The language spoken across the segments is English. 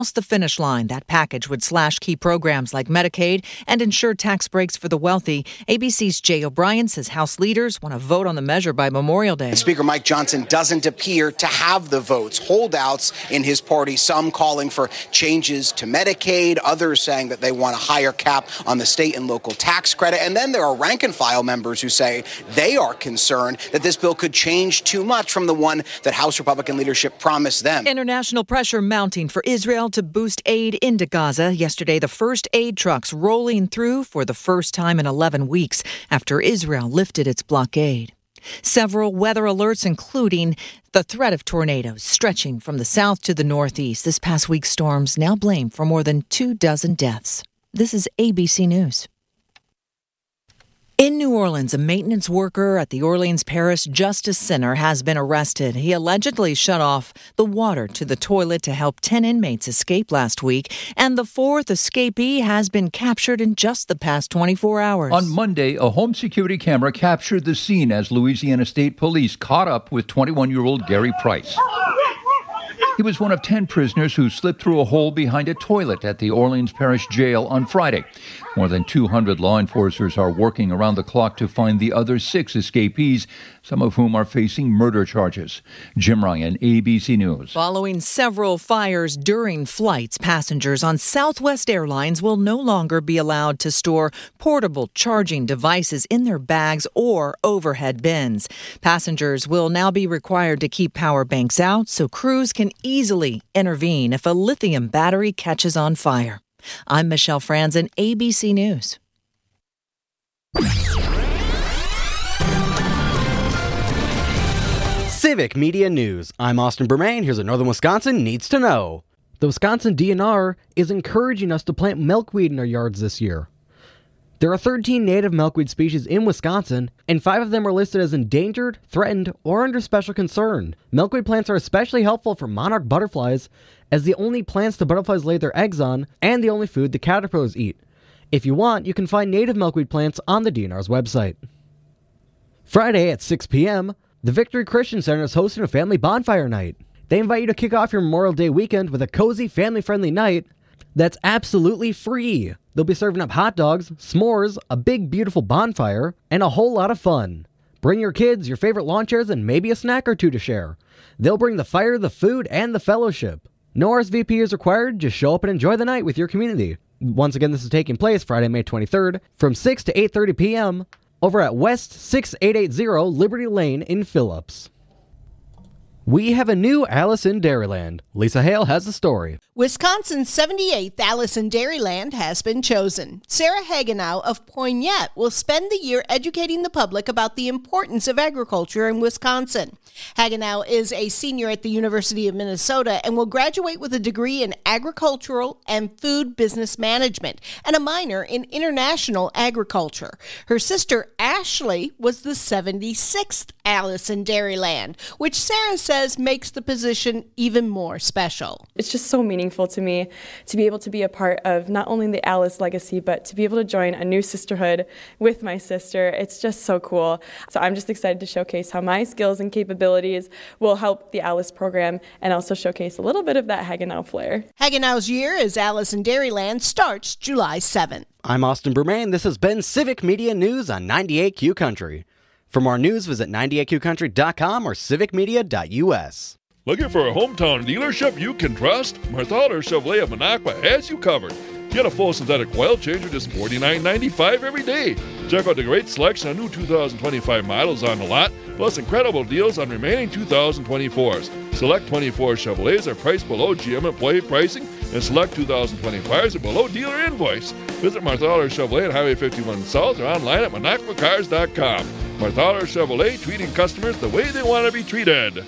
the finish line. That package would slash key programs like Medicaid and ensure tax breaks for the wealthy. ABC's Jay O'Brien says House leaders want to vote on the measure by Memorial Day. Speaker Mike Johnson doesn't appear to have the votes. Holdouts in his party, some calling for changes to Medicaid, others saying that they want a higher cap on the state and local tax credit. And then there are rank and file members who say they are concerned that this bill could change too much from the one that House Republican leadership promised them. International pressure mounting for Israel to boost aid into Gaza. Yesterday, the first aid trucks rolling through for the first time in 11 weeks after Israel lifted its blockade. Several weather alerts, including the threat of tornadoes stretching from the south to the northeast. This past week's storms now blamed for more than 24 deaths. This is ABC News. In New Orleans, a maintenance worker at the Orleans Parish Justice Center has been arrested. He allegedly shut off the water to the toilet to help 10 inmates escape last week, and the fourth escapee has been captured in just the past 24 hours. On Monday, a home security camera captured the scene as Louisiana State Police caught up with 21-year-old Gary Price. He was one of 10 prisoners who slipped through a hole behind a toilet at the Orleans Parish Jail on Friday. More than 200 law enforcers are working around the clock to find the other 6 escapees, some of whom are facing murder charges. Jim Ryan, ABC News. Following several fires during flights, passengers on Southwest Airlines will no longer be allowed to store portable charging devices in their bags or overhead bins. Passengers will now be required to keep power banks out so crews can easily intervene if a lithium battery catches on fire. I'm Michelle Franzen, ABC News. Civic Media News. I'm Austin Bermain. Here's what Northern Wisconsin needs to know. The Wisconsin DNR is encouraging us to plant milkweed in our yards this year. There are 13 native milkweed species in Wisconsin, and 5 of them are listed as endangered, threatened, or under special concern. Milkweed plants are especially helpful for monarch butterflies, as the only plants the butterflies lay their eggs on, and the only food the caterpillars eat. If you want, you can find native milkweed plants on the DNR's website. Friday at 6 p.m., the Victory Christian Center is hosting a family bonfire night. They invite you to kick off your Memorial Day weekend with a cozy, family-friendly night that's absolutely free. They'll be serving up hot dogs, s'mores, a big, beautiful bonfire, and a whole lot of fun. Bring your kids, your favorite lawn chairs, and maybe a snack or two to share. They'll bring the fire, the food, and the fellowship. No RSVP is required, just show up and enjoy the night with your community. Once again, this is taking place Friday, May 23rd, from 6 to 8:30 p.m. over at West 6880 Liberty Lane in Phillips. We have a new Alice in Dairyland. Lisa Hale has the story. Wisconsin's 78th Alice in Dairyland has been chosen. Sarah Hagenow of Poignette will spend the year educating the public about the importance of agriculture in Wisconsin. Hagenow is a senior at the University of Minnesota and will graduate with a degree in agricultural and food business management and a minor in international agriculture. Her sister Ashley was the 76th Alice in Dairyland, which Sarah says makes the position even more special. It's just so meaningful to me to be able to be a part of not only the Alice legacy, but to be able to join a new sisterhood with my sister. It's just so cool. So I'm just excited to showcase how my skills and capabilities will help the Alice program and also showcase a little bit of that Hagenow flair. Hagenow's year as Alice in Dairyland starts July 7th. I'm Austin Bermain. This has been Civic Media News on 98Q Country. For more news, visit 98qcountry.com or civicmedia.us. Looking for a hometown dealership you can trust? Marthaler Chevrolet of Minocqua has you covered. Get a full synthetic oil change for just $49.95 every day. Check out the great selection of new 2025 models on the lot, plus incredible deals on remaining 2024s. Select 24 Chevrolets are priced below GM employee pricing, and select 2025s are below dealer invoice. Visit Marthaler Chevrolet at Highway 51 South or online at minocquacars.com. Marthaler Chevrolet, treating customers the way they want to be treated.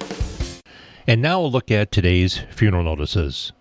And now we'll look at today's funeral notices.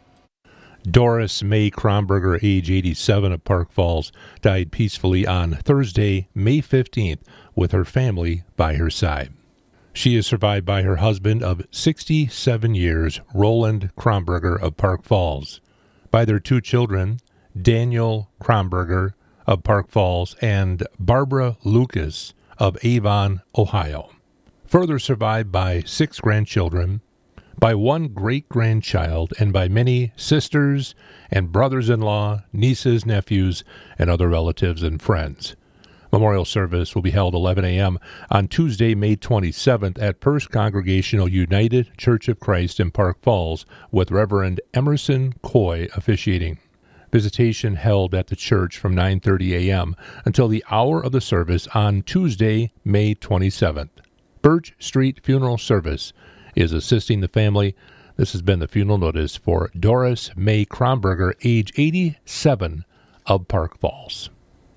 Doris May Kronberger, age 87, of Park Falls, died peacefully on Thursday, May 15th, with her family by her side. She is survived by her husband of 67 years, Roland Kronberger of Park Falls, by their 2 children, Daniel Kronberger of Park Falls and Barbara Lucas of Avon, Ohio. Further survived by 6 grandchildren, by one great-grandchild and by many sisters and brothers-in-law, nieces, nephews, and other relatives and friends. Memorial service will be held 11 a.m. on Tuesday, May 27th at First Congregational United Church of Christ in Park Falls with Reverend Emerson Coy officiating. Visitation held at the church from 9:30 a.m. until the hour of the service on Tuesday, May 27th. Birch Street Funeral Service is assisting the family. This has been the funeral notice for Doris May Kronberger, age 87, of Park Falls.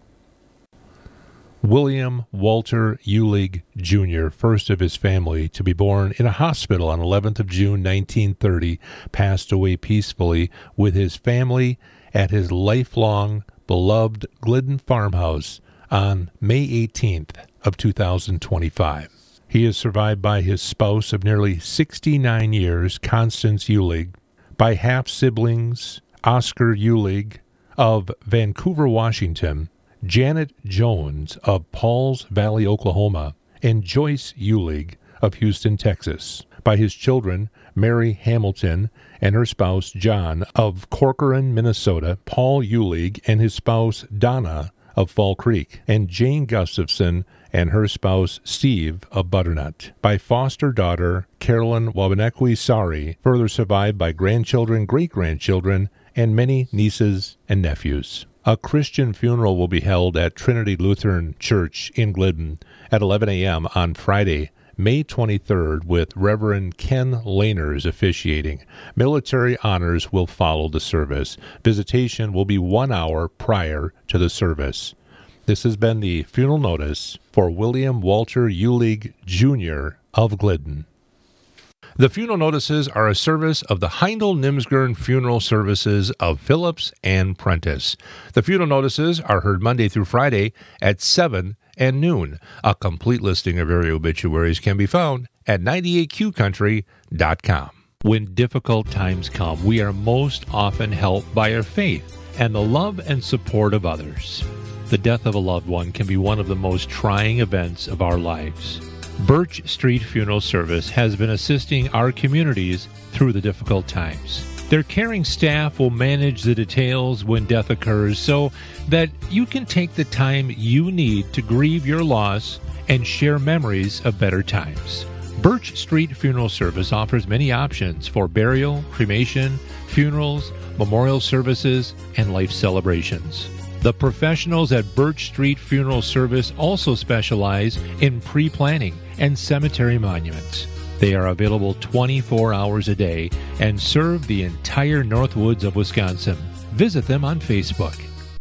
William Walter Uhlig Jr., first of his family to be born in a hospital on 11th of June 1930, passed away peacefully with his family at his lifelong beloved Glidden farmhouse on May 18th of 2025. He is survived by his spouse of nearly 69 years, Constance Uhlig, by half-siblings Oscar Uhlig of Vancouver, Washington, Janet Jones of Pauls Valley, Oklahoma, and Joyce Uhlig of Houston, Texas, by his children Mary Hamilton and her spouse John of Corcoran, Minnesota, Paul Uhlig and his spouse Donna of Fall Creek, and Jane Gustafson and her spouse Steve of Butternut, by foster daughter Carolyn Wabanekwi Sari, further survived by grandchildren, great-grandchildren, and many nieces and nephews. A Christian funeral will be held at Trinity Lutheran Church in Glidden at 11 a.m. on Friday, May 23rd, with Reverend Ken Laners officiating. Military honors will follow the service. Visitation will be 1 hour prior to the service. This has been the funeral notice for William Walter Uhlig Jr. of Glidden. The funeral notices are a service of the Heindel-Nimsgern Funeral Services of Phillips and Prentice. The funeral notices are heard Monday through Friday at 7 and noon. A complete listing of area obituaries can be found at 98QCountry.com. When difficult times come, we are most often helped by our faith and the love and support of others. The death of a loved one can be one of the most trying events of our lives. Birch Street Funeral Service has been assisting our communities through the difficult times. Their caring staff will manage the details when death occurs so that you can take the time you need to grieve your loss and share memories of better times. Birch Street Funeral Service offers many options for burial, cremation, funerals, memorial services, and life celebrations. The professionals at Birch Street Funeral Service also specialize in pre-planning and cemetery monuments. They are available 24 hours a day and serve the entire Northwoods of Wisconsin. Visit them on Facebook.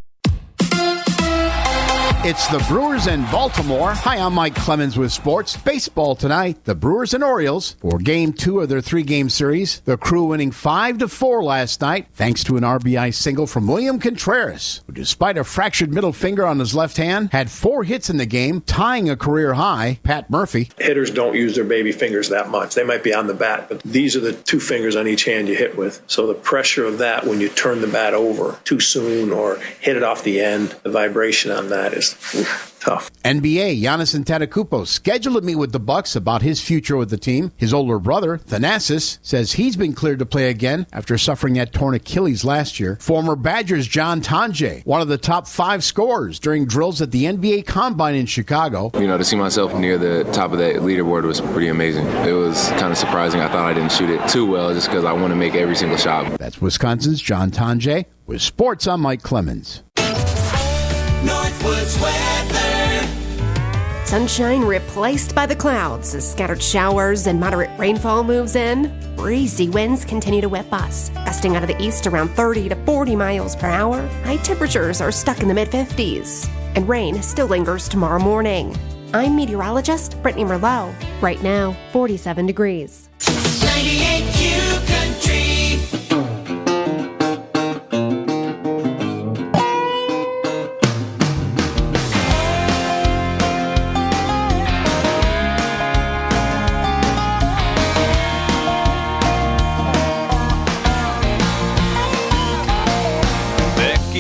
It's the Brewers and Baltimore. Hi, I'm Mike Clemens with sports. Baseball tonight, the Brewers and Orioles for Game 2 of their 3-game series. The Crew winning 5-4 last night, thanks to an RBI single from William Contreras, who, despite a fractured middle finger on his left hand, had 4 hits in the game, tying a career high. Pat Murphy. Hitters don't use their baby fingers that much. They might be on the bat, but these are the 2 fingers on each hand you hit with. So the pressure of that when you turn the bat over too soon or hit it off the end, the vibration on that is tough. NBA, Giannis Antetokounmpo scheduled to meet with the Bucks about his future with the team. His older brother, Thanasis, says he's been cleared to play again after suffering that torn Achilles last year. Former Badgers John Tonje, one of the top 5 scorers during drills at the NBA Combine in Chicago. To see myself near the top of that leaderboard was pretty amazing. It was kind of surprising. I thought I didn't shoot it too well just because I want to make every single shot. That's Wisconsin's John Tonje. With sports, I'm Mike Clemens. Northwoods weather. Sunshine replaced by the clouds as scattered showers and moderate rainfall moves in. Breezy winds continue to whip us, gusting out of the east around 30 to 40 miles per hour. High temperatures are stuck in the mid-50s, and rain still lingers tomorrow morning. I'm meteorologist Brittany Merlot. Right now, 47 degrees. 98Q Country.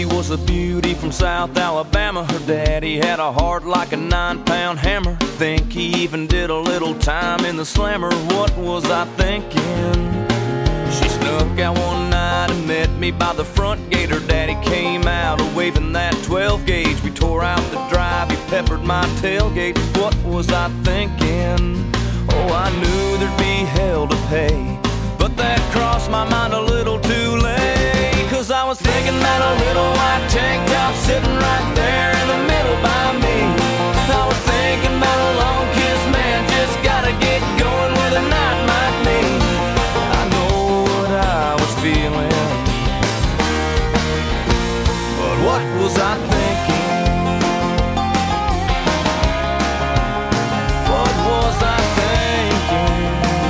She was a beauty from South Alabama. Her daddy had a heart like a 9-pound hammer. Think he even did a little time in the slammer. What was I thinking? She snuck out one night and met me by the front gate. Her daddy came out waving that 12 gauge. We tore out the drive, he peppered my tailgate. What was I thinking? Oh, I knew there'd be hell to pay, but that crossed my mind a little too late. Cause I was thinking that a little white tank top sitting right there in the middle by me. I was thinking about a long kiss, man, just gotta get going where the night might lead. I know what I was feeling, but what was I thinking? What was I thinking?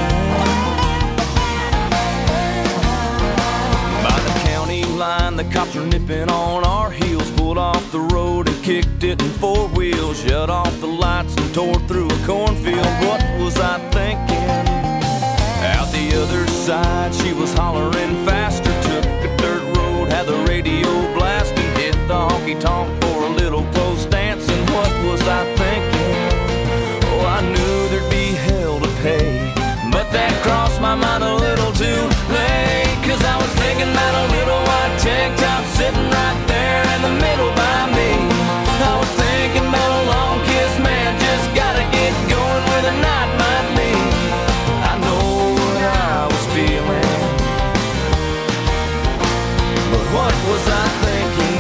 By the county line, the cops were nipping on our heels. Pulled off the road and kicked it in 4 wheels. Shut off the lights and tore through a cornfield. What was I thinking? Out the other side, she was hollering faster. Took a dirt road, had the radio blasting. Hit the honky-tonk for a little post dancing. What was I thinking? Oh, I knew there'd be hell to pay, but that crossed my mind a little too late. Cause I was thinking about a little white tank top sitting right there in the middle by me. I was thinking about a long kiss, man, just gotta get going where the night might lead. I know what I was feeling, but what was I thinking?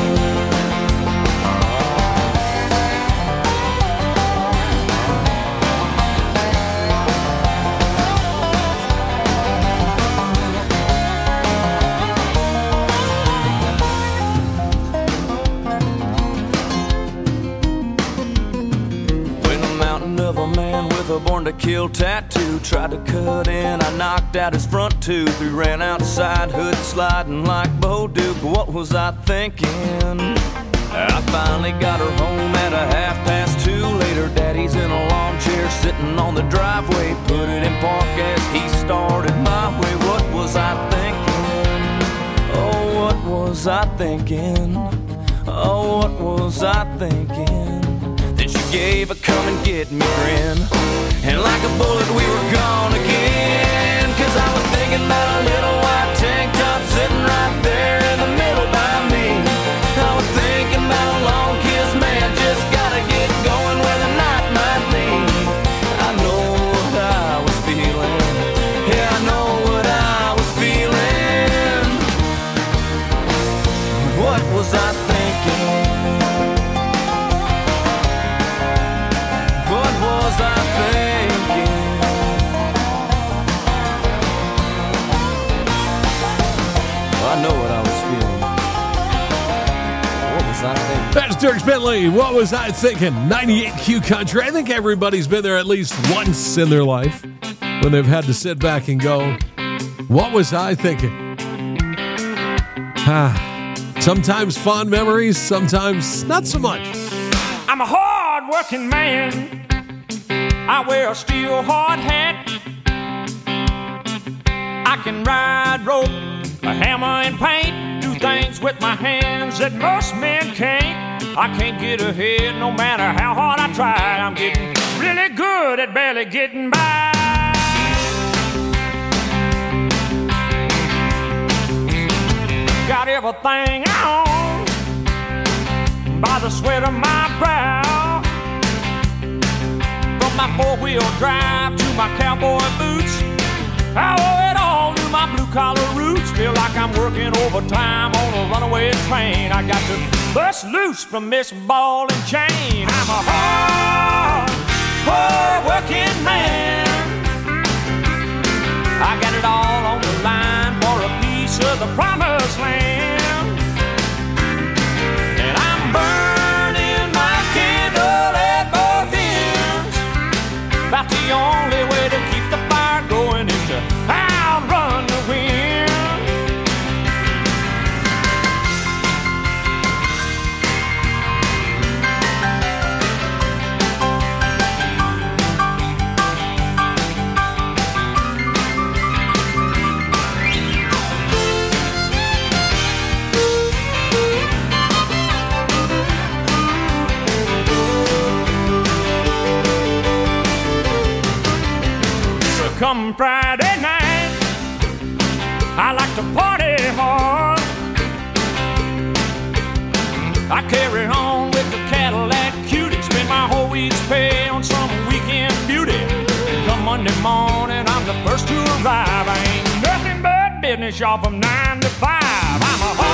A born to kill tattoo tried to cut in, I knocked out his front tooth. We ran outside, hood sliding like Bo Duke. What was I thinking? I finally got her home at a 2:30. Later, daddy's in a lawn chair sitting on the driveway. Put it in park as he started my way. What was I thinking? Oh, what was I thinking? Oh, what was I thinking? Then she gave a come and get me grin, and like a bullet we were gone again. Cause I was thinking about a little white tank top sitting right there in the middle by me. I was thinking about a long kiss, man, just gotta get going where the night might lead. I know what I was feeling, yeah, I know what I was feeling. What was I thinking? What was I thinking? I know what I was feeling. What was I thinking? That's Dierks Bentley. What was I thinking? 98Q Country. I think everybody's been there at least once in their life when they've had to sit back and go, what was I thinking? Sometimes fond memories, sometimes not so much. I'm a hard-working man. I wear a steel hard hat. I can ride rope, a hammer and paint, do things with my hands that most men can't. I can't get ahead no matter how hard I try. I'm getting really good at barely getting by. Got everything I own by the sweat of my brow. From my four-wheel drive to my cowboy boots, I owe it all to my blue-collar roots. Feel like I'm working overtime on a runaway train. I got to bust loose from this ball and chain. I'm a hard-working man. I got it all on the line for a piece of the promised land. And I'm burning my candle at both ends. About the only way to keep the fire going is to outrun the wind. drive. I ain't nothing but business, y'all, from 9 to 5. I'm a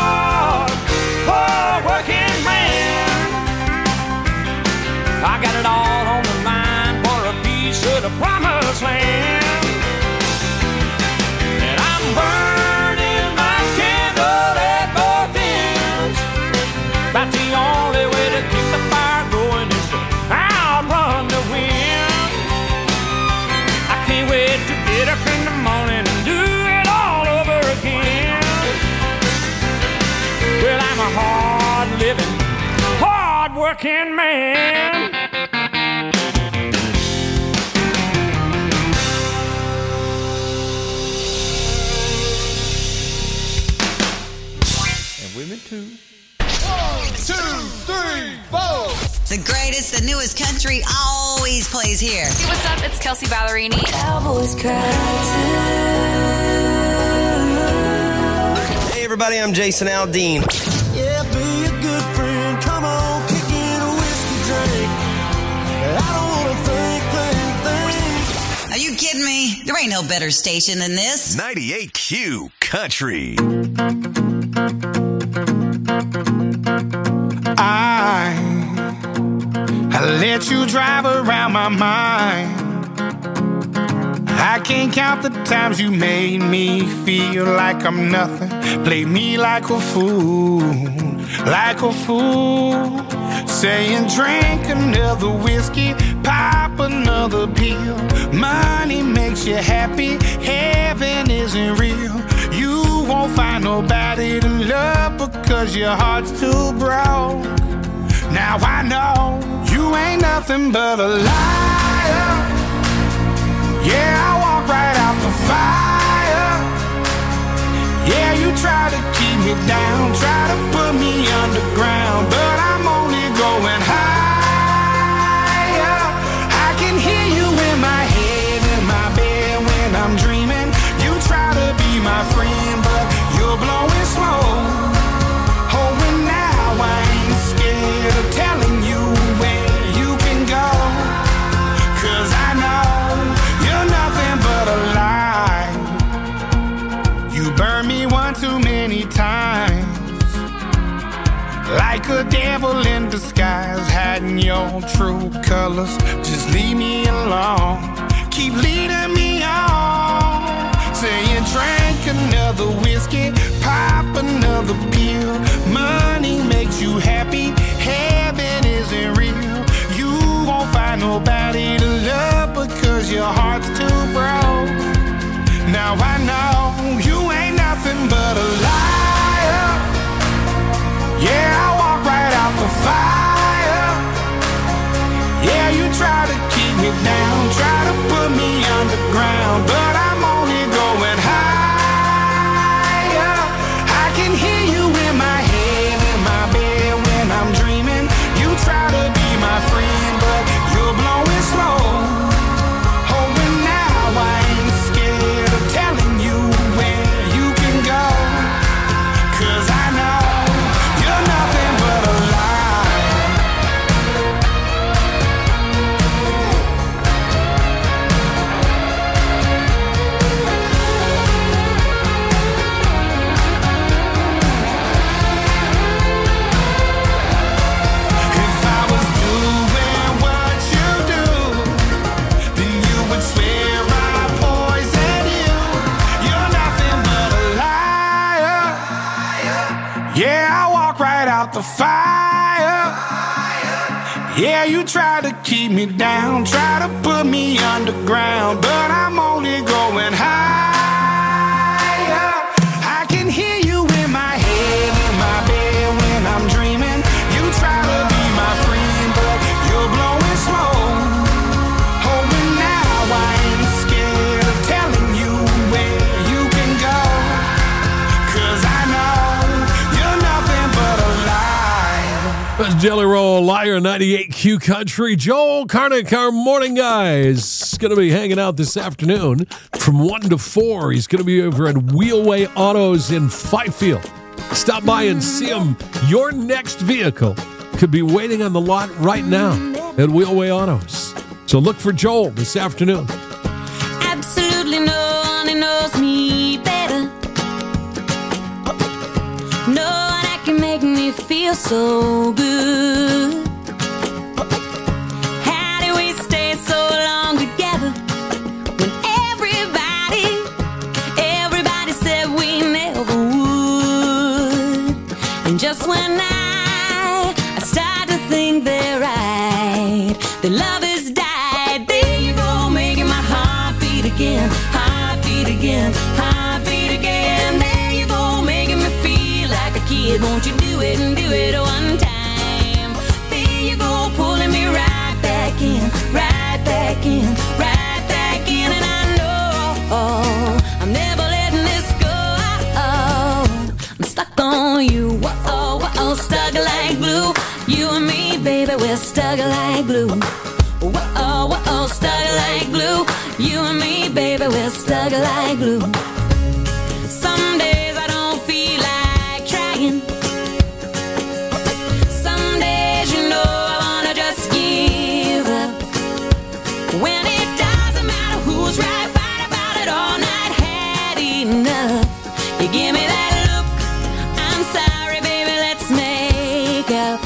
hard working man. I got it all on the line for a piece of the promised land. And I'm burning my candle at both ends. That's the only way to keep the fire going is to outrun the wind. I can't wait to get up in the morning and do it all over again. Well, I'm a hard-living, hard-working man. And women too. 1, 2, 3, 4. The greatest, the newest country always plays here. Hey, what's up? It's Kelsey Ballerini. Cowboys cry too. Hey everybody, I'm Jason Aldean. Yeah, be a good friend. Come on, kick in a whiskey drink. I don't wanna think. Are you kidding me? There ain't no better station than this. 98Q Country. I let you drive around my mind. I can't count the times you made me feel like I'm nothing. Played me like a fool, like a fool. Saying drink another whiskey, pop another pill. Money makes you happy, heaven isn't real. You won't find nobody to love because your heart's too broke. Now I know you ain't nothing but a liar. Yeah, I walk right out the fire. Yeah, you try to keep me down, try to put me underground, but I'm only going higher. I can hear you in my head, in my bed when I'm dreaming. You try to be my friend, but you're blowing smoke. Oh, and now I ain't scared of telling you where you can go, 'cause I know you're nothing but a lie. You burned me one too many times, like a devil in disguise, hiding your true colors. Just leave me alone, keep leading me on. Saying drink another whiskey, pop another pill. Money makes you happy, heaven isn't real. You won't find nobody to love because your heart's too broke. Now I know you ain't nothing but a liar. Yeah, I walk right out the fire. Yeah, you try to keep me down, try to put me underground, but I'm only going higher. I can hear you in my head, in my bed when I'm dreaming. You try to be my friend, but you're blowing smoke. Oh, and now I ain't scared of telling you where you can go, 'cause I know you're nothing but a lie. If I was doing what you do, then you would swear I poisoned you. You're nothing but a liar. Yeah, I walk right out the fire. Yeah, you try to keep me down, try to put me underground, but I'm only going higher. I can hear you in my head, in my bed when I'm dreaming. You try to be my friend, but you're blowing smoke. Oh, and now I ain't scared of telling you where you can go, 'cause I know you're nothing but a lie. That's Jelly Roll, Liar, 98Q Country. Joel Karnick, our morning guy, is going to be hanging out this afternoon from 1 to 4. He's going to be over at Wheelway Autos in Fifield. Stop by and see him. Your next vehicle could be waiting on the lot right now at Wheelway Autos. So look for Joel this afternoon. Absolutely no knows me better. No one that can make me feel so good. How do we stay so long together when everybody said we never would? And just when I start to think they're right, the love has died. There you go, making my heart beat again, heart beat again, heart beat again. There you go, making me feel like a kid. Won't you do it and do it one time? There you go, pulling me right back in, right back in, right back in. And I know I'm never letting this go. I'm stuck on you, whoa, whoa, stuck like glue. You and me, baby, we're stuck like glue. Whoa, whoa, stuck like glue. You and me, baby, we're stuck like glue. Some days I don't feel like trying. Some days, you know, I wanna just give up. When it doesn't matter who's right, fight about it all night, had enough. You give me that look, I'm sorry, baby, let's make up.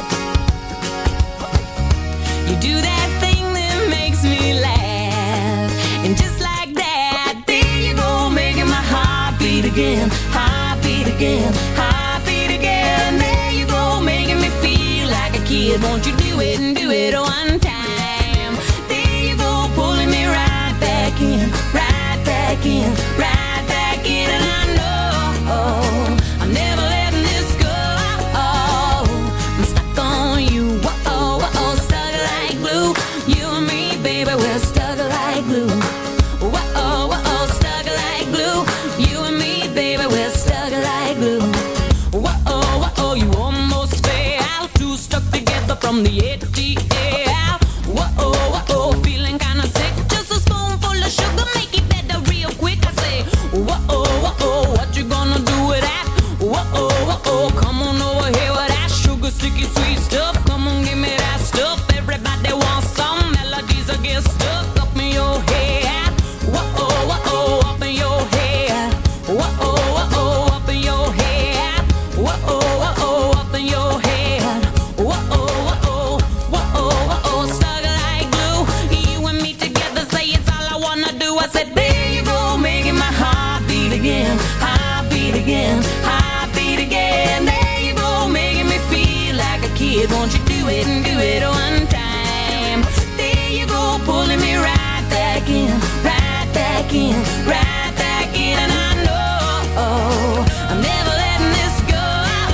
You do that thing that makes me laugh, and just like that, there you go, making my heart beat again, heart beat again, heart beat again. There you go, making me feel like a kid. Won't you do it and do it one time? There you go, pulling me right back in, right back in, right back in. And I know I'm never letting this go. I'm stuck on you, whoa, whoa, stuck like glue. You and me, baby, we're stuck like glue. Whoa, whoa, stuck like glue. You and me, baby, we're stuck like glue. Whoa, whoa, you almost fell. Two stuck together from the ATL. Whoa, whoa, feeling kinda sick. Just a spoonful of sugar, make it better real quick. I say, whoa, whoa, what you gonna do with that? Whoa, whoa, come on over here with that sugar, sticky, sweet stuff. Come on, give me that stuff. Everybody wants some melodies that get stuck up in your head. Whoa, whoa, up in your head. Whoa, whoa, up in your head. Whoa, whoa, up in your head. Whoa, whoa, whoa, stuck like glue. You and me together, say it's all I wanna do. I said, there you go, making my heart beat again, heart beat again, heart beat again. There you go, making me feel like a kid. Won't you do it and do it one time? There you go, pulling me right back in, right back in, right back in. And I know I'm never letting this go.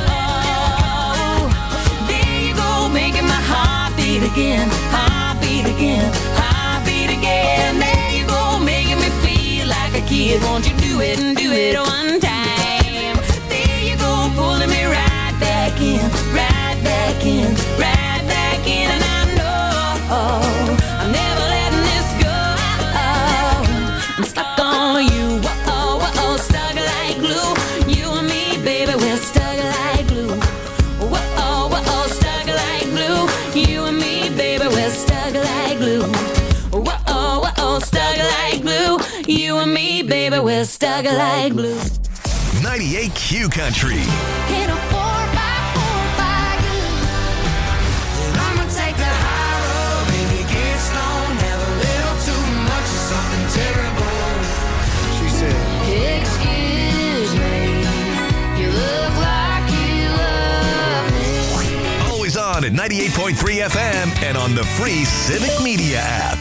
There you go, making my heart beat again, heart beat again, heart beat again. There you go, making me feel like a kid. Won't you do it and do it one time? There you go, pulling me right back in, right back in, right back in. And I know I'm never letting this go. I'm stuck on you, whoa, whoa, stuck like glue. You and me, baby, we're stuck like glue. Whoa, whoa, stuck like glue. You and me, baby, we're stuck like glue. Whoa, whoa, stuck like glue. You and me, baby, we're stuck like glue. 98Q Country. In a 4x4 wagon, and I'ma take the high road. Maybe get stoned, have a little too much of something terrible. She said, excuse me, you look like you love me. Always on at 98.3 FM and on the free Civic Media app.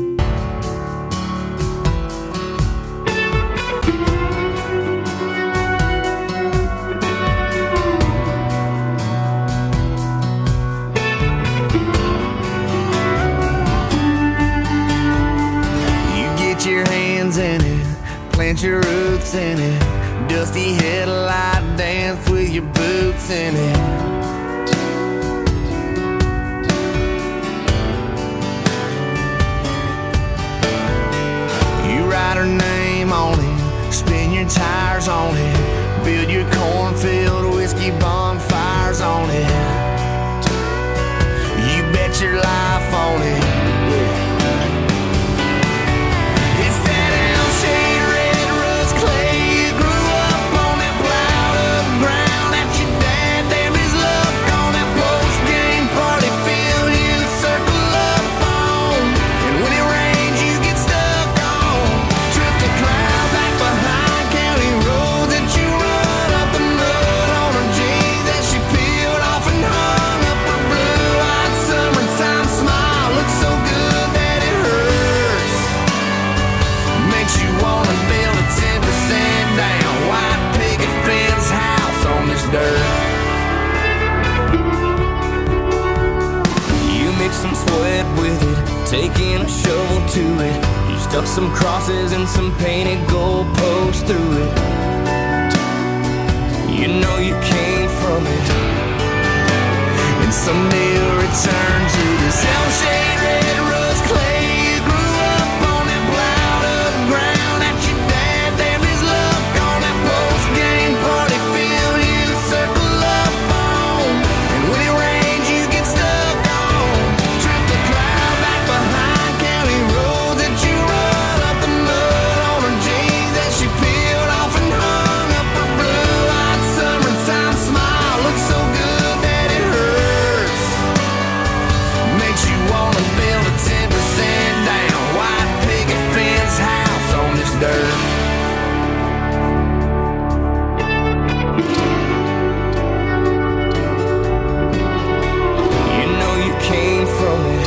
Your hands in it, plant your roots in it. Dusty headlight dance with your boots in it. You write her name on it, spin your tires on it, build your cornfield whiskey bonfires on it. You bet your life on it. Yeah. It's that Elm Shade red rust clay taking a shovel to it. You stuck some crosses and some painted goalposts through it. You know you came from it, and someday you'll return to this shell-shade red rust clay. You grew up on that plowed up ground that your dad damned his luck on that post-game party field you circle up on. And when it rains you get stuck on. Trip the cloud back behind county roads that you run up the mud on her jeans that she peeled off and hung up her blue-eyed summertime smile. Looks so good that it hurts. Makes you wanna build a 10% down white picket fence house on this dirt. You know you came from it,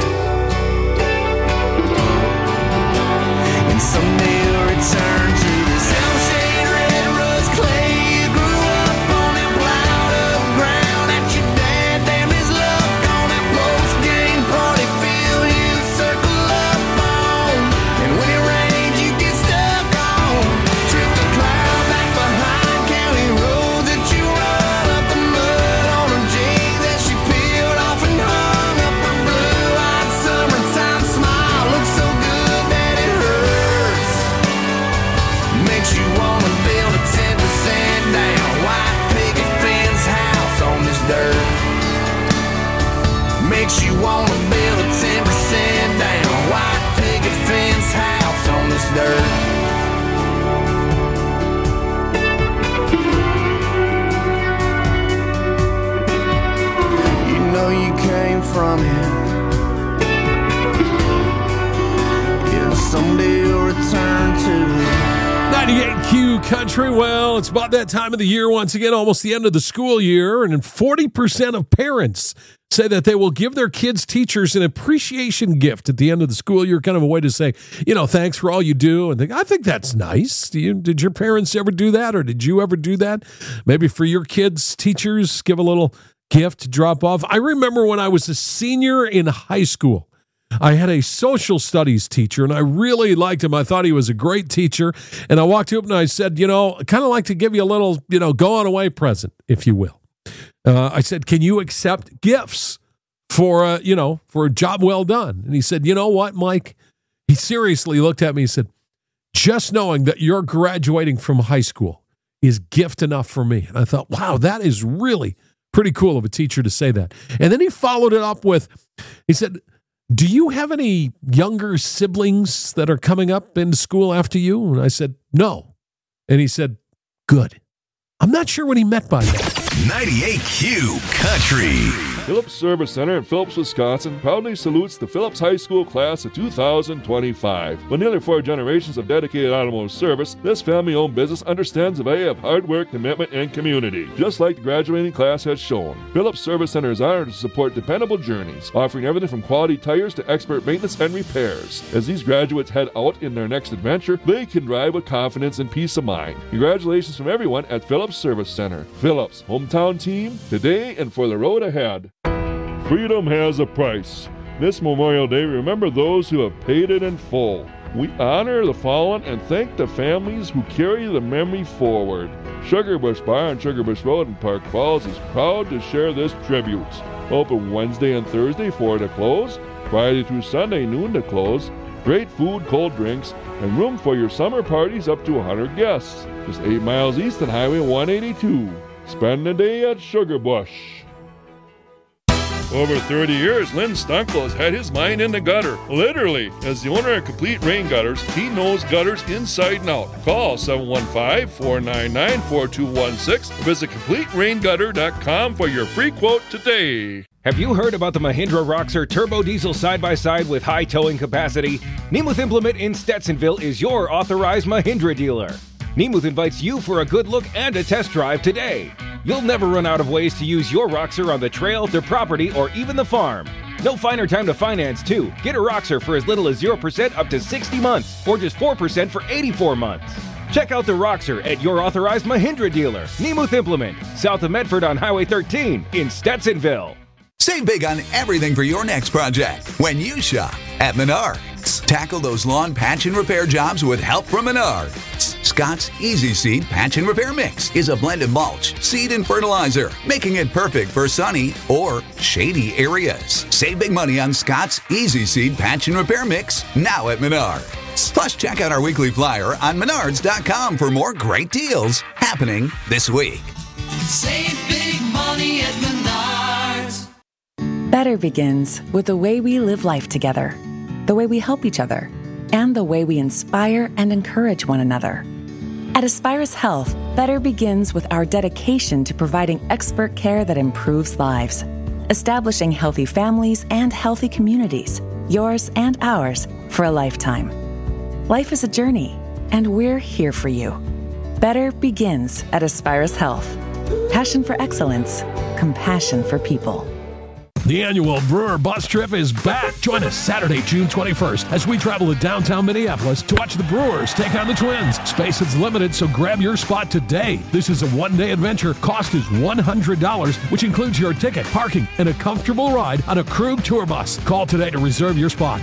and someday you'll return to this shell-shade red rust clay. You grew up on that plowed up ground that your dad damned his luck on that post-game party field you circle up on. And when it rains you get stuck on. Trip the cloud back behind county roads that you run up the mud on her jeans that she peeled off and hung up her blue-eyed summertime smile. Looks so good that it hurts. Makes you wanna build a 10% down white picket fence house on this dirt. Makes you wanna build a 10% down white picket fence house on this dirt. You know you came from it, yeah, someday you'll return to it. 98Q Country. Well, it's about that time of the year once again, almost the end of the school year, and 40% of parents say that they will give their kids' teachers an appreciation gift at the end of the school year, kind of a way to say, thanks for all you do. And I think that's nice. Did your parents ever do that, or did you ever do that? Maybe for your kids' teachers, give a little gift to drop off. I remember when I was a senior in high school, I had a social studies teacher, and I really liked him. I thought he was a great teacher. And I walked up and I said, I kind of like to give you a little, go-on-away present, if you will. I said, can you accept gifts for a job well done? And he said, you know what, Mike? He seriously looked at me and said, just knowing that you're graduating from high school is gift enough for me. And I thought, wow, that is really pretty cool of a teacher to say that. And then he followed it up with, he said, do you have any younger siblings that are coming up into school after you? And I said, no. And he said, good. I'm not sure what he meant by that. 98Q Country. Phillips Service Center in Phillips, Wisconsin proudly salutes the Phillips High School class of 2025. With nearly 4 generations of dedicated automotive service, this family-owned business understands the value of hard work, commitment, and community. Just like the graduating class has shown, Phillips Service Center is honored to support dependable journeys, offering everything from quality tires to expert maintenance and repairs. As these graduates head out in their next adventure, they can drive with confidence and peace of mind. Congratulations from everyone at Phillips Service Center. Phillips, hometown team, today and for the road ahead. Freedom has a price. This Memorial Day, remember those who have paid it in full. We honor the fallen and thank the families who carry the memory forward. Sugarbush Bar on Sugarbush Road in Park Falls is proud to share this tribute. Open Wednesday and Thursday 4 to close, Friday through Sunday noon to close. Great food, cold drinks, and room for your summer parties up to 100 guests. Just 8 miles east on Highway 182. Spend the day at Sugarbush. Over 30 years, Lynn Stunkel has had his mind in the gutter. Literally. As the owner of Complete Rain Gutters, he knows gutters inside and out. Call 715-499-4216 or visit CompleteRainGutter.com for your free quote today. Have you heard about the Mahindra Roxor Turbo Diesel side-by-side with high towing capacity? Nemeth Implement in Stetsonville is your authorized Mahindra dealer. Nemeth invites you for a good look and a test drive today. You'll never run out of ways to use your Roxor on the trail, the property, or even the farm. No finer time to finance, too. Get a Roxor for as little as 0% up to 60 months, or just 4% for 84 months. Check out the Roxor at your authorized Mahindra dealer, Nemeth Implement, south of Medford on Highway 13 in Stetsonville. Save big on everything for your next project when you shop at Menards. Tackle those lawn patch and repair jobs with help from Menards. Scott's Easy Seed Patch and Repair Mix is a blend of mulch, seed, and fertilizer, making it perfect for sunny or shady areas. Save big money on Scott's Easy Seed Patch and Repair Mix now at Menards. Plus, check out our weekly flyer on Menards.com for more great deals happening this week. Save big money at Menards. Better begins with the way we live life together, the way we help each other, and the way we inspire and encourage one another. At Aspirus Health, better begins with our dedication to providing expert care that improves lives, establishing healthy families and healthy communities, yours and ours, for a lifetime. Life is a journey, and we're here for you. Better begins at Aspirus Health. Passion for excellence, compassion for people. The annual Brewer Bus Trip is back. Join us Saturday, June 21st, as we travel to downtown Minneapolis to watch the Brewers take on the Twins. Space is limited, so grab your spot today. This is a one-day adventure. Cost is $100, which includes your ticket, parking, and a comfortable ride on a Krug tour bus. Call today to reserve your spot.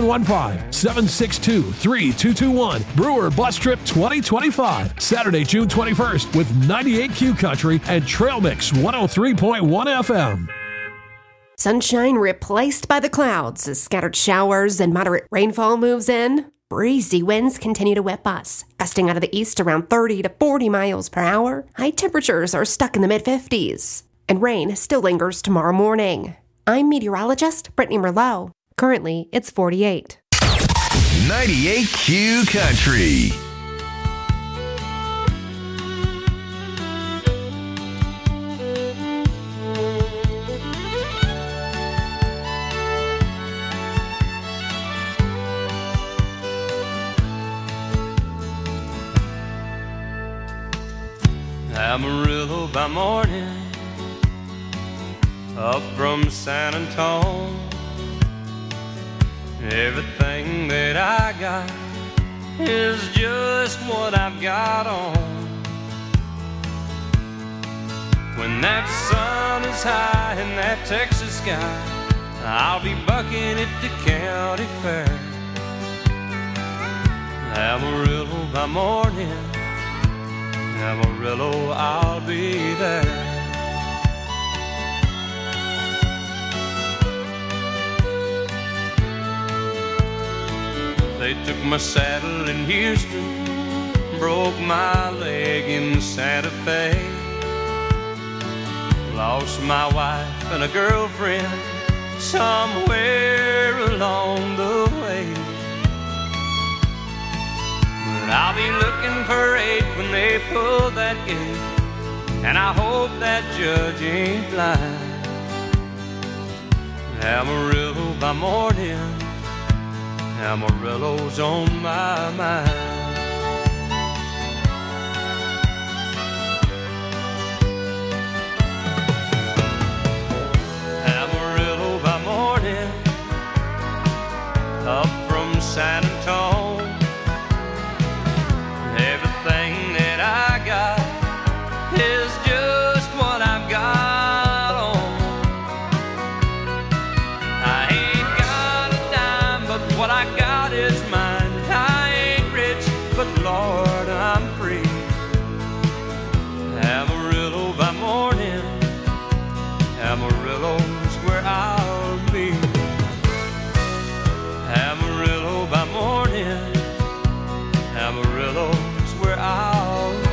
715-762-3221. Brewer Bus Trip 2025. Saturday, June 21st with 98Q Country and Trail Mix 103.1 FM. Sunshine replaced by the clouds as scattered showers and moderate rainfall moves in. Breezy winds continue to whip us, gusting out of the east around 30 to 40 miles per hour. High temperatures are stuck in the mid-50s, and rain still lingers tomorrow morning. I'm meteorologist Brittany Merlot. Currently, it's 48. 98Q Country. Amarillo by morning, up from San Antone. Everything that I got is just what I've got on. When that sun is high in that Texas sky, I'll be bucking at the county fair. Amarillo by morning, Amarillo, I'll be there. They took my saddle in Houston, broke my leg in Santa Fe, lost my wife and a girlfriend somewhere along the way. But I'll be looking for 8 when they pull that gate, and I hope that judge ain't blind. Amarillo by morning, Amarillo's on my mind. Amarillo by morning, up from San Antone. Everything that I got is just what I've got on. I ain't got a dime, but what I got is mine. I ain't rich, but Lord, I'm free. Amarillo by morning, Amarillo's where I'll be. Amarillo by morning, Amarillo's where I'll be.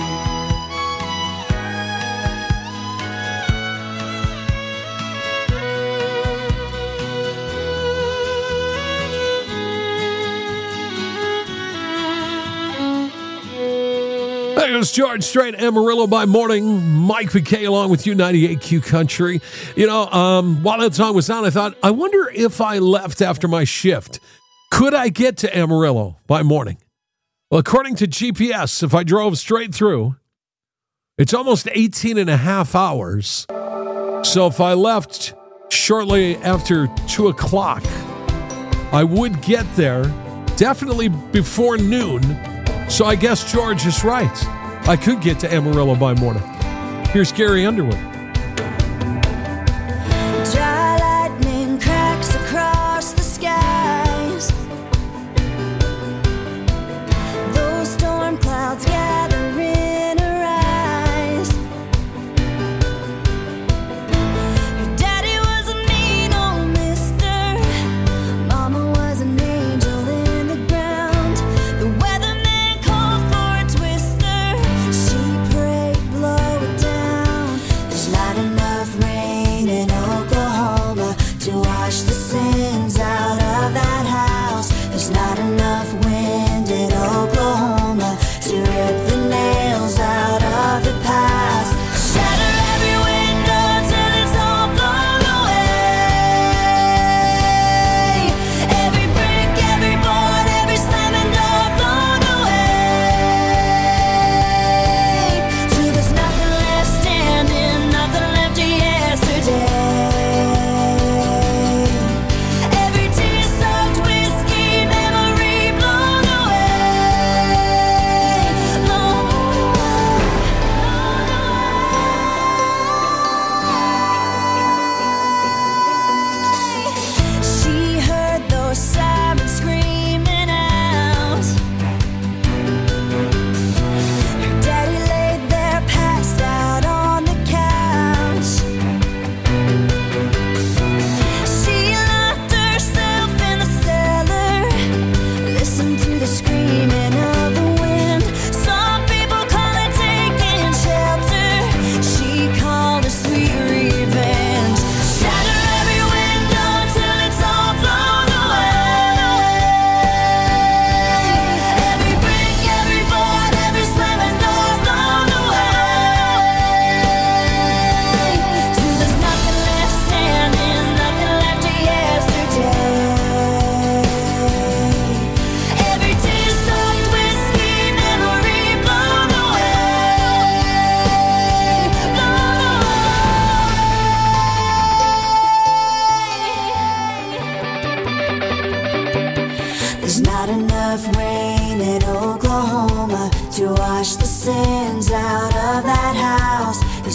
Hey, it's George Strait, Amarillo by morning. Mike McKay along with you, 98Q Country. You know, while that song was on, I thought, I wonder if I left after my shift, could I get to Amarillo by morning? Well, according to GPS, if I drove straight through, it's almost 18 and a half hours. So if I left shortly after 2 o'clock, I would get there definitely before noon. So I guess George is right. I could get to Amarillo by morning. Here's Gary Underwood.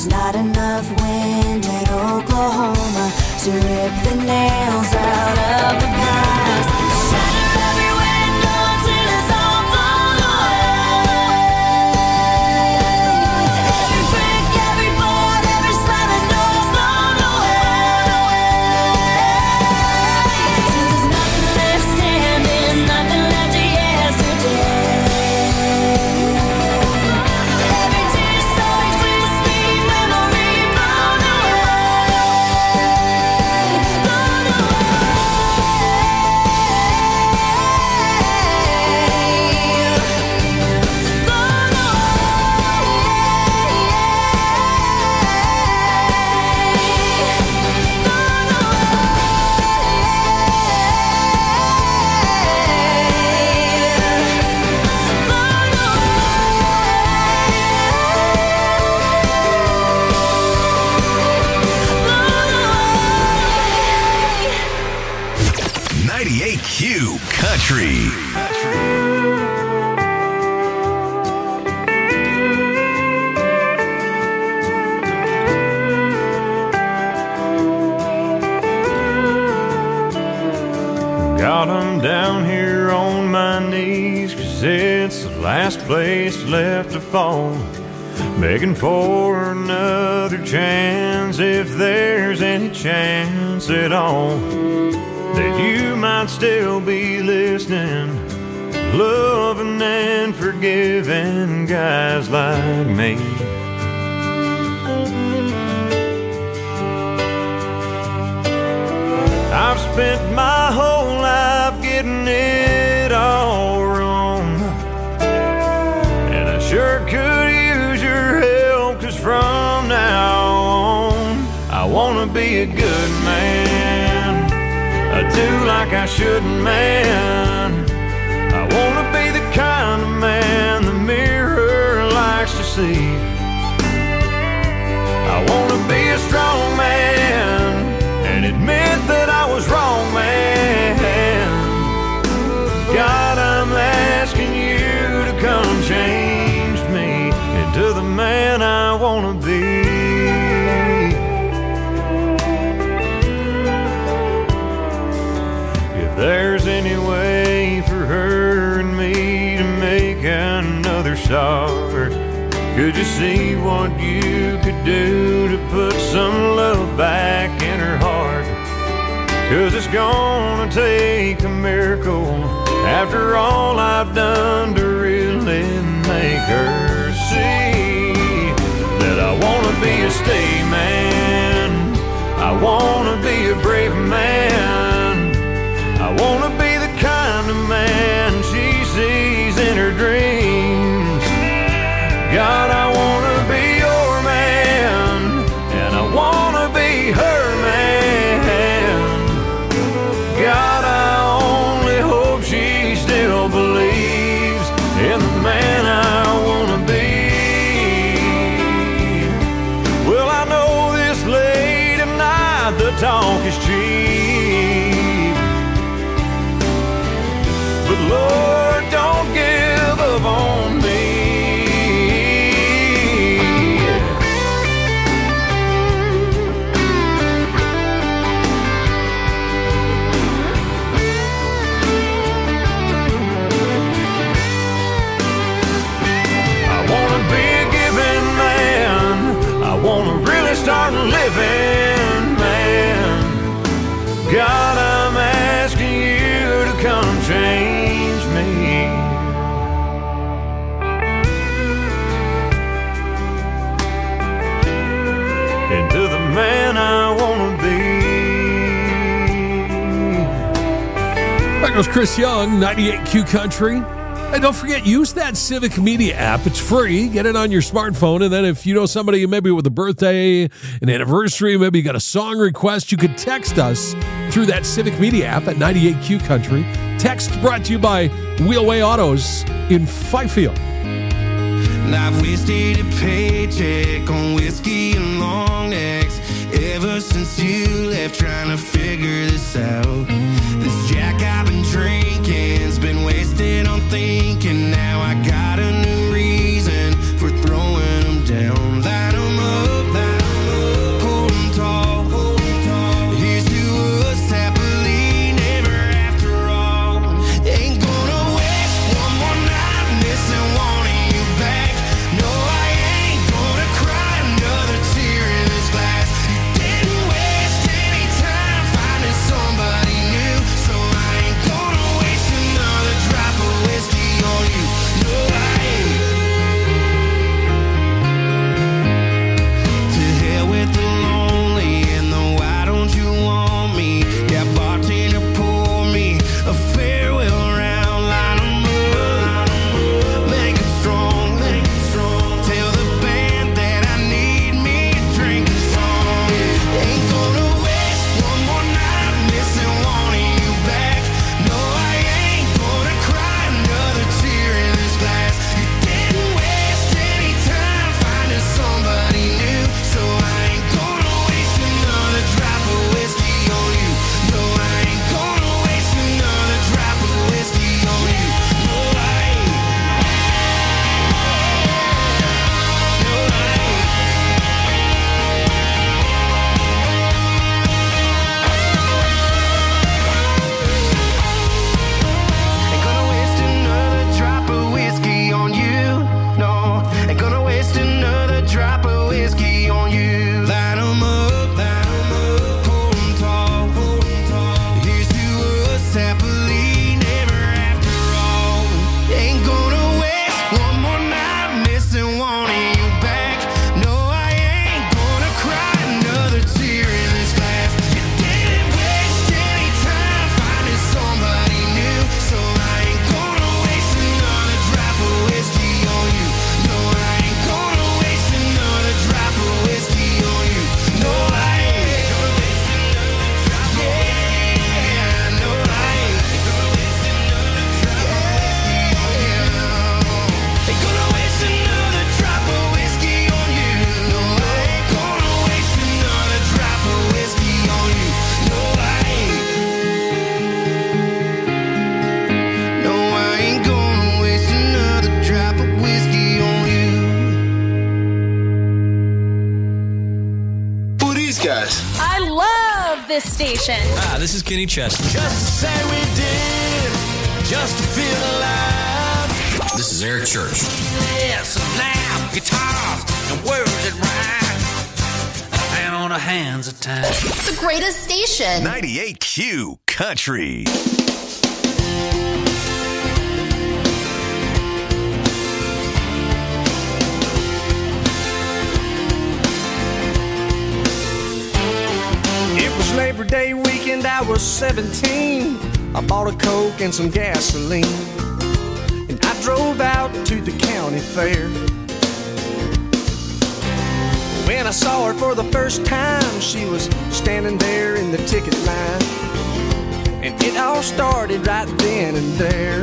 There's not enough wind in Oklahoma to rip the nails out of the past. Shatter every window till it's all blown away. Every brick, every board, every slamming door blown away. Till there's nothing left standing, nothing left of yesterday. Every tear so sweet, sweet memory blown away. Blown Q Country. God, I'm down here on my knees, 'cause it's the last place left to fall. Begging for another chance, if there's any chance at all, that you might still be listening, loving and forgiving guys like me. I've spent my whole life getting it all wrong, and I sure could use your help, 'cause from now on I wanna be a good man. I do like I shouldn't, man. I wanna be the kind of man the mirror likes to see. I wanna be a strong man and admit that I was wrong, man. God, I'm asking you to come change me into the man I wanna be. There's any way for her and me to make another start, could you see what you could do to put some love back in her heart? 'Cause it's gonna take a miracle after all I've done to really make her see that I wanna be a stay man, I wanna be a brave man, I wanna be the kind of man she sees in her dreams. God, I wanna be your man, and I wanna be her man. God, I only hope she still believes in the man I wanna be. Well, I know this late at night the talk is cheap, but Lord, don't give up on me. I wanna be a giving man, I wanna really start living, man. God, I'm asking you to come change me into the man I wanna be. There goes Chris Young, 98Q Country. And don't forget, use that Civic Media app. It's free. Get it on your smartphone. And then if you know somebody maybe with a birthday, an anniversary, maybe you got a song request, you could text us through that Civic Media app at 98Q Country. Text brought to you by Wheelway Autos in Fifield. And I've wasted a paycheck on whiskey and long necks ever since you left, trying to figure this out. This Jack I've been drinking's been wasted on thinking. Now I got a new reason for throwing them down. Light 'em up, these guys? I love this station. This is Kenny Chesney. Just to say we did, just to feel alive. This is Eric Church. Yes, now guitars and words that rhyme, and on the hands of time. The greatest station. 98Q Country. It was Labor Day weekend, I was 17. I bought a Coke and some gasoline, and I drove out to the county fair. When I saw her for the first time, she was standing there in the ticket line, and it all started right then and there.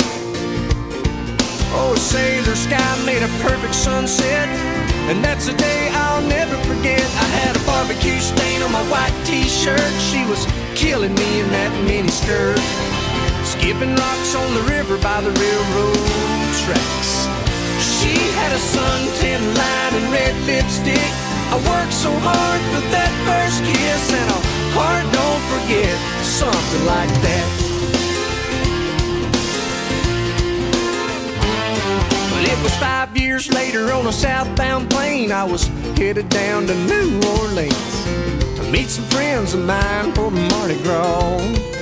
Oh, a sailor sky made a perfect sunset, and that's a day I'll never forget. I had a barbecue stain on my white t-shirt. She was killing me in that mini skirt, skipping rocks on the river by the railroad tracks. She had a suntan line and red lipstick. I worked so hard for that first kiss, and a heart don't forget, something like that. But it was 5 years later on a southbound plane. I was headed down to New Orleans to meet some friends of mine for Mardi Gras.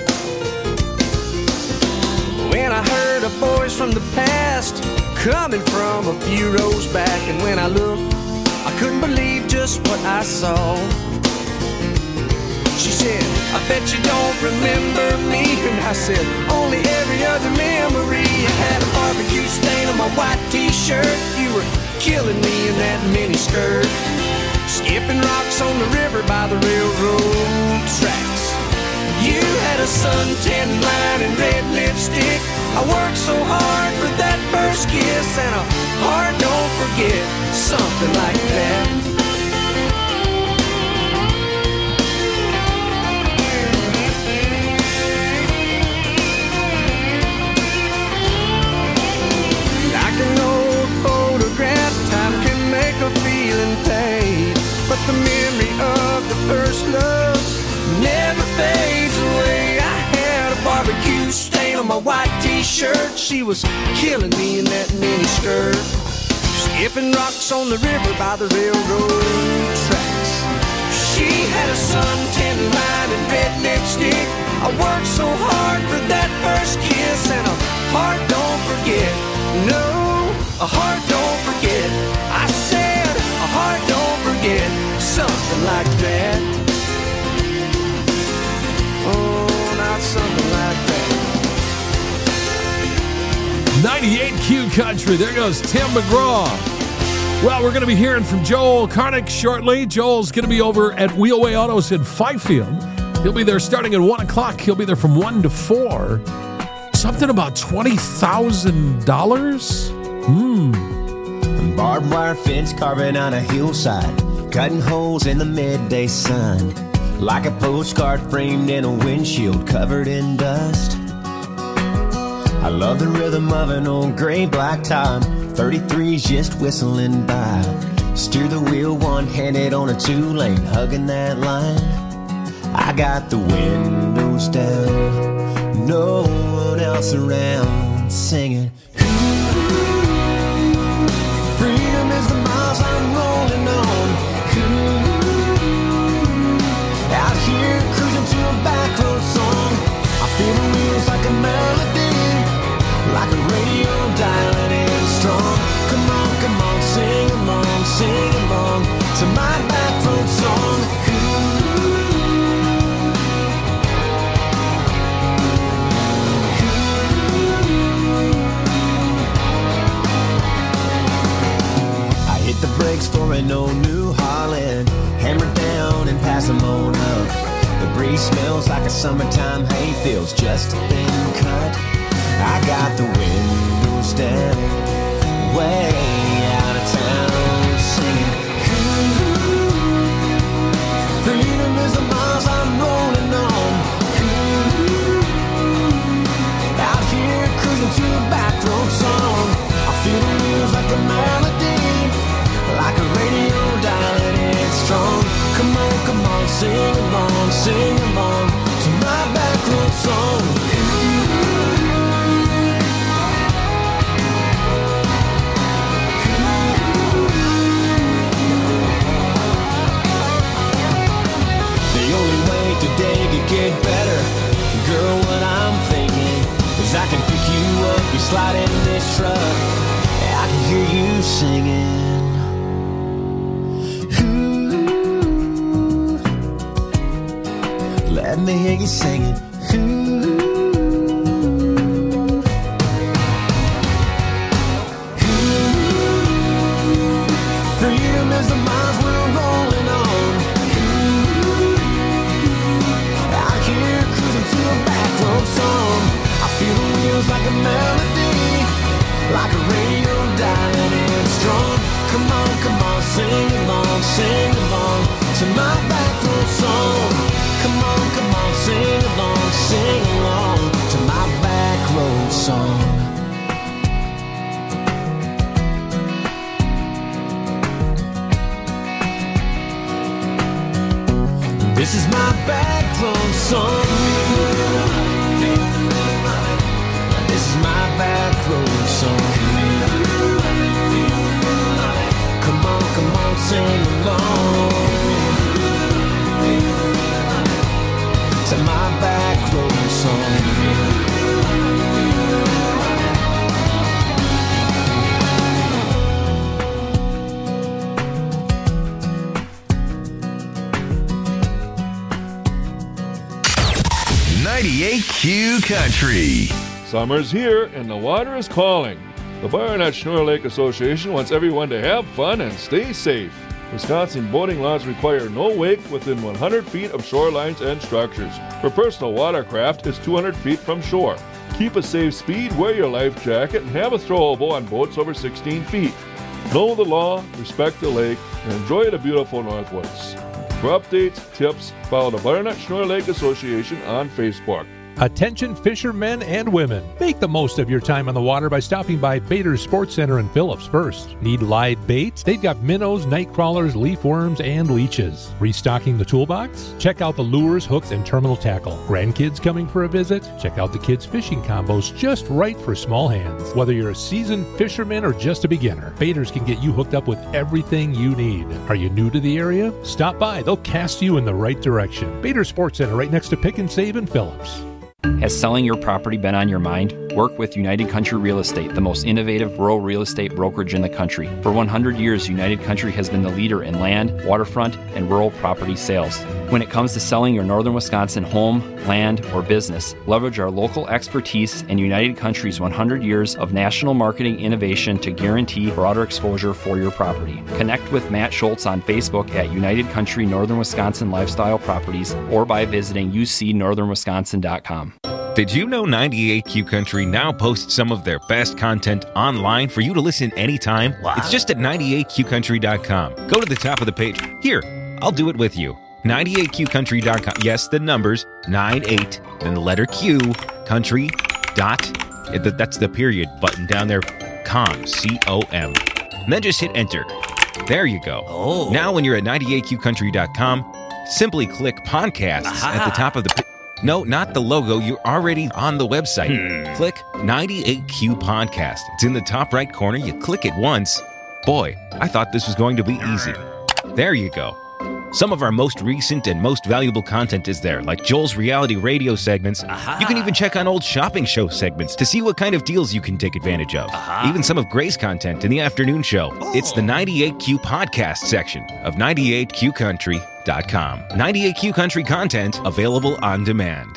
When I heard a voice from the past coming from a few rows back, and when I looked, I couldn't believe just what I saw. She said, I bet you don't remember me. And I said, only every other memory. I had a barbecue stain on my white t-shirt. You were killing me in that mini skirt, skipping rocks on the river by the railroad tracks. You had a suntan line and red lipstick. I worked so hard for that first kiss, and a heart don't forget, something like that. Like an old photograph, time can make a feeling fade, but the memory of the first love never fades away. I had a barbecue stain on my white t-shirt. She was killing me in that mini skirt, skipping rocks on the river by the railroad tracks. She had a suntan line and red lipstick. I worked so hard for that first kiss, and a heart don't forget. No, a heart don't forget. I said a heart don't forget, something like that. Oh, not something like that. 98Q Country. There goes Tim McGraw. Well, we're going to be hearing from Joel Karnick shortly. Joel's going to be over at Wheelway Autos in Fifield. He'll be there starting at 1 o'clock. He'll be there from 1 to 4. Something about $20,000? Barbed wire fence carving on a hillside, cutting holes in the midday sun, like a postcard framed in a windshield covered in dust. I love the rhythm of an old gray black top, 33's just whistling by. Steer the wheel one-handed on a two-lane, hugging that line. I got the windows down, no one else around, singing. Freedom is the miles I'm rolling on. Out here cruising to a back road song. I feel the wheels like a melody, like a radio dialing in strong. Come on, sing along to my back road song. I hit the brakes for an old New Holland, hammered down and pass them on up. The breeze smells like a summertime hayfield's just a thin cut. I got the windows down, way out of town, singing. Freedom is the miles I'm rolling on. Out here cruising to a back road song. I feel the wheels like a melody, like a radio dialing in strong. Come on, come on, sing along to my back road song. The only way today could get better, girl, what I'm thinking is I can pick you up, you slide in this truck, I can hear you singing. Let me hear you singing. Freedom is the miles we're rolling on. Out here cruising to a back road song. I feel the wheels like a melody, like a radio dialing in strong. Come on, sing along to my back road song. Come on, sing along to my back road song. This is my back road song. This is my back road song. Come on, sing along to my back road song. .98 Q Country. Summer's here and the water is calling. The Baronett Schnorr Lake Association wants everyone to have fun and stay safe. Wisconsin boating laws require no wake within 100 feet of shorelines and structures. For personal watercraft, it's 200 feet from shore. Keep a safe speed, wear your life jacket, and have a throwable on boats over 16 feet. Know the law, respect the lake, and enjoy the beautiful Northwoods. For updates, tips, follow the Baronett Schnorr Lake Association on Facebook. Attention fishermen and women. Make the most of your time on the water by stopping by Bader's Sports Center in Phillips first. Need live bait? They've got minnows, night crawlers, leaf worms, and leeches. Restocking the toolbox? Check out the lures, hooks, and terminal tackle. Grandkids coming for a visit? Check out the kids' fishing combos just right for small hands. Whether you're a seasoned fisherman or just a beginner, Bader's can get you hooked up with everything you need. Are you new to the area? Stop by. They'll cast you in the right direction. Bader's Sports Center right next to Pick and Save in Phillips. Has selling your property been on your mind? Work with United Country Real Estate, the most innovative rural real estate brokerage in the country. For 100 years, United Country has been the leader in land, waterfront, and rural property sales. When it comes to selling your northern Wisconsin home, land, or business, leverage our local expertise and United Country's 100 years of national marketing innovation to guarantee broader exposure for your property. Connect with Matt Schultz on Facebook at United Country Northern Wisconsin Lifestyle Properties or by visiting ucnorthernwisconsin.com. Did you know 98Q Country now posts some of their best content online for you to listen anytime? Wow. It's just at 98qcountry.com. Go to the top of the page. Here, I'll do it with you. 98qcountry.com. Yes, the numbers, 98, then the letter Q, country, dot, that's the period button down there, com, C-O-M. And then just hit enter. There you go. Oh. Now when you're at 98qcountry.com, simply click podcasts at the top of the page. No, not the logo. You're already on the website. Click 98Q Podcast. It's in the top right corner. You click it once. Boy, I thought this was going to be easy. There you go. Some of our most recent and most valuable content is there, like Joel's reality radio segments. You can even check on old shopping show segments to see what kind of deals you can take advantage of. Even some of Gray's content in the afternoon show. It's the 98Q Podcast section of 98qcountry.com. 98Q Country content available on demand.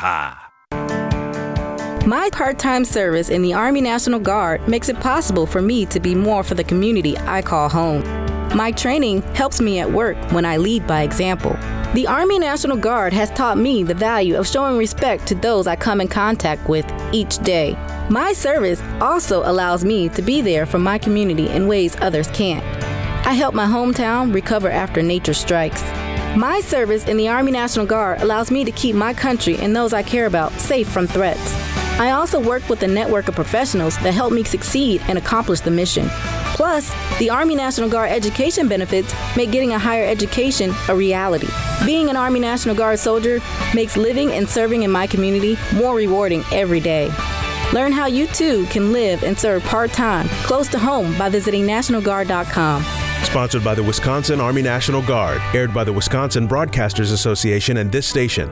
My part-time service in the Army National Guard makes it possible for me to be more for the community I call home. My training helps me at work when I lead by example. The Army National Guard has taught me the value of showing respect to those I come in contact with each day. My service also allows me to be there for my community in ways others can't. I help my hometown recover after nature strikes. My service in the Army National Guard allows me to keep my country and those I care about safe from threats. I also work with a network of professionals that help me succeed and accomplish the mission. Plus, the Army National Guard education benefits make getting a higher education a reality. Being an Army National Guard soldier makes living and serving in my community more rewarding every day. Learn how you too can live and serve part-time, close to home by visiting NationalGuard.com. Sponsored by the Wisconsin Army National Guard. Aired by the Wisconsin Broadcasters Association and this station.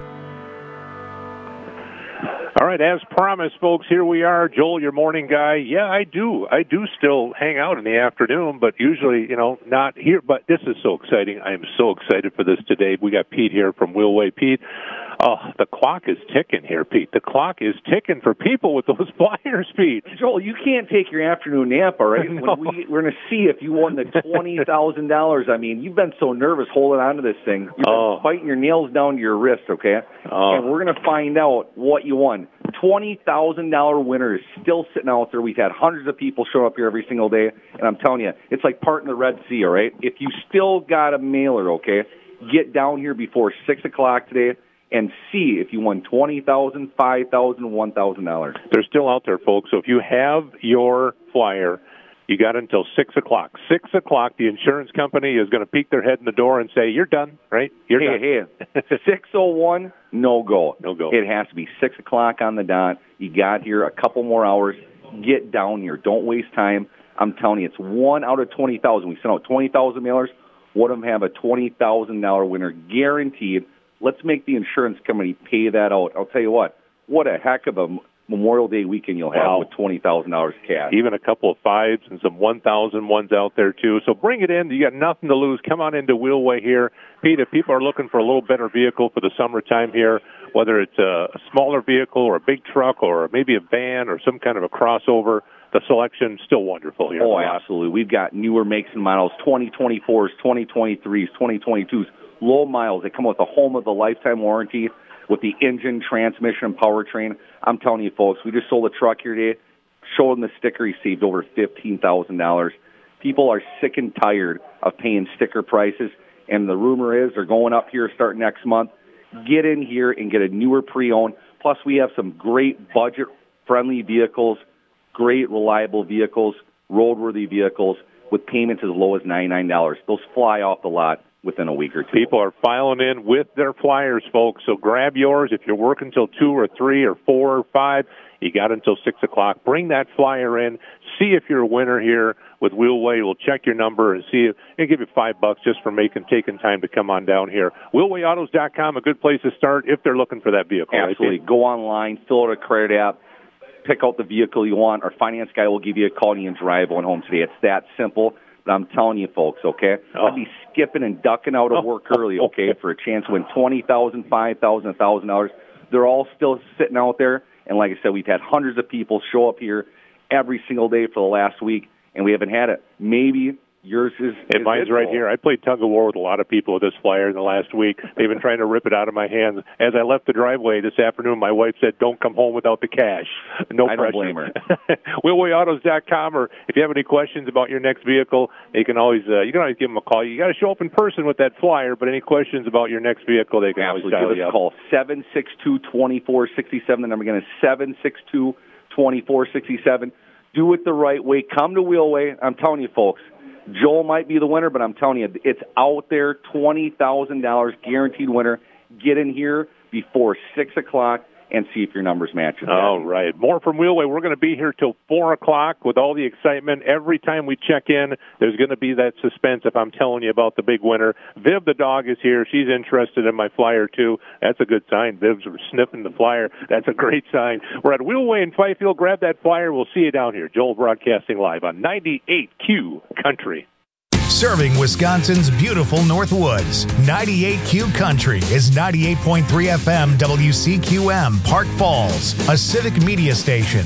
All right, as promised, folks, here we are. Joel, your morning guy. Yeah, I do still hang out in the afternoon, but usually, not here. But this is so exciting. I am so excited for this today. We got Pete here from Wheelway. Pete, the clock is ticking here, Pete. The clock is ticking for people with those flyers, Pete. Joel, you can't take your afternoon nap, all right? No. We're going to see if you won the $20,000. I mean, you've been so nervous holding on to this thing. You've been fighting your nails down to your wrist, okay? And we're going to find out what you won. $20,000 winner is still sitting out there. We've had hundreds of people show up here every single day, and I'm telling you, it's like parting the Red Sea, all right? If you still got a mailer, okay, get down here before 6 o'clock today and see if you won $20,000, $5,000, $1,000. They're still out there, folks. So if you have your flyer, you got until 6 o'clock. 6 o'clock, the insurance company is going to peek their head in the door and say, you're done, right? You're done. Hey, 6:01, no go. No go. It has to be 6 o'clock on the dot. You got here a couple more hours. Get down here. Don't waste time. I'm telling you, it's 1 out of 20,000. We sent out 20,000 mailers. One of them have a $20,000 winner guaranteed. Let's make the insurance company pay that out. I'll tell you what a heck of a Memorial Day weekend you'll have with $20,000 cash. Even a couple of fives and some 1,000 ones out there, too. So bring it in. You got nothing to lose. Come on into Wheelway here. Pete, if people are looking for a little better vehicle for the summertime here, whether it's a smaller vehicle or a big truck or maybe a van or some kind of a crossover, the selection's still wonderful here. Oh, absolutely. We've got newer makes and models, 2024s, 2023s, 2022s, low miles. They come with a home of the lifetime warranty with the engine, transmission, and powertrain. I'm telling you, folks, we just sold a truck here today. Showed them the sticker, received over $15,000. People are sick and tired of paying sticker prices, and the rumor is they're going up here starting next month. Get in here and get a newer pre-owned. Plus, we have some great budget-friendly vehicles, great reliable vehicles, roadworthy vehicles with payments as low as $99. Those fly off the lot within a week or two. People are filing in with their flyers, folks, so grab yours. If you're working till 2 or 3 or 4 or 5, you got until 6 o'clock. Bring that flyer in. See if you're a winner here with Wheelway. We'll check your number and see if and give you $5 just for taking time to come on down here. WheelwayAutos.com, a good place to start if they're looking for that vehicle. Absolutely. Right? Go online, fill out a credit app, pick out the vehicle you want. Our finance guy will give you a call and you can drive on home today. It's that simple. But I'm telling you, folks, okay, I'd be skipping and ducking out of work early, okay, for a chance to win $20,000, $5,000, $1,000. They're all still sitting out there. And like I said, we've had hundreds of people show up here every single day for the last week, and we haven't had it. Maybe yours is... And mine's right here. I played tug-of-war with a lot of people with this flyer in the last week. They've been trying to rip it out of my hands. As I left the driveway this afternoon, my wife said, don't come home without the cash. No pressure. I don't blame her. WheelwayAutos.com, or if you have any questions about your next vehicle, you can always give them a call. You got to show up in person with that flyer, but any questions about your next vehicle, they can always dial you up. Call 762-2467. The number again is 762-2467. Do it the right way. Come to Wheelway. I'm telling you, folks, Joel might be the winner, but I'm telling you, it's out there, $20,000 guaranteed winner. Get in here before 6 o'clock and see if your numbers match. All right. More from Wheelway. We're going to be here till 4 o'clock with all the excitement. Every time we check in, there's going to be that suspense if I'm telling you about the big winner. Viv, the dog, is here. She's interested in my flyer, too. That's a good sign. Viv's sniffing the flyer. That's a great sign. We're at Wheelway in Fifield. Grab that flyer. We'll see you down here. Joel broadcasting live on 98Q Country. Serving Wisconsin's beautiful Northwoods. 98Q Country is 98.3 FM WCQM, Park Falls, a civic media station.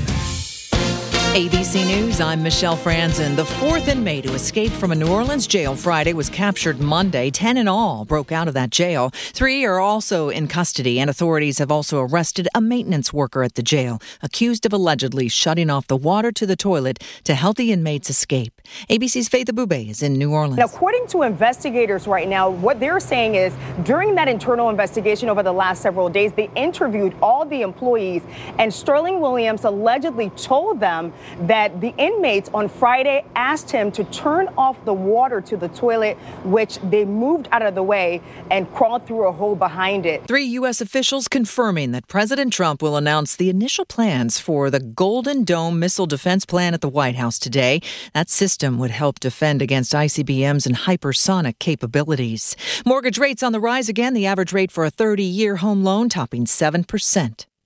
ABC News, I'm Michelle Franzen. The fourth inmate who escaped from a New Orleans jail Friday was captured Monday. 10 in all broke out of that jail. 3 are also in custody, and authorities have also arrested a maintenance worker at the jail, accused of allegedly shutting off the water to the toilet to help the inmates escape. ABC's Faith Abube is in New Orleans. Now, according to investigators right now, what they're saying is during that internal investigation over the last several days, they interviewed all the employees, and Sterling Williams allegedly told them that the inmates on Friday asked him to turn off the water to the toilet, which they moved out of the way and crawled through a hole behind it. 3 U.S. officials confirming that President Trump will announce the initial plans for the Golden Dome missile defense plan at the White House today. That system would help defend against ICBMs and hypersonic capabilities. Mortgage rates on the rise again. The average rate for a 30-year home loan topping 7%.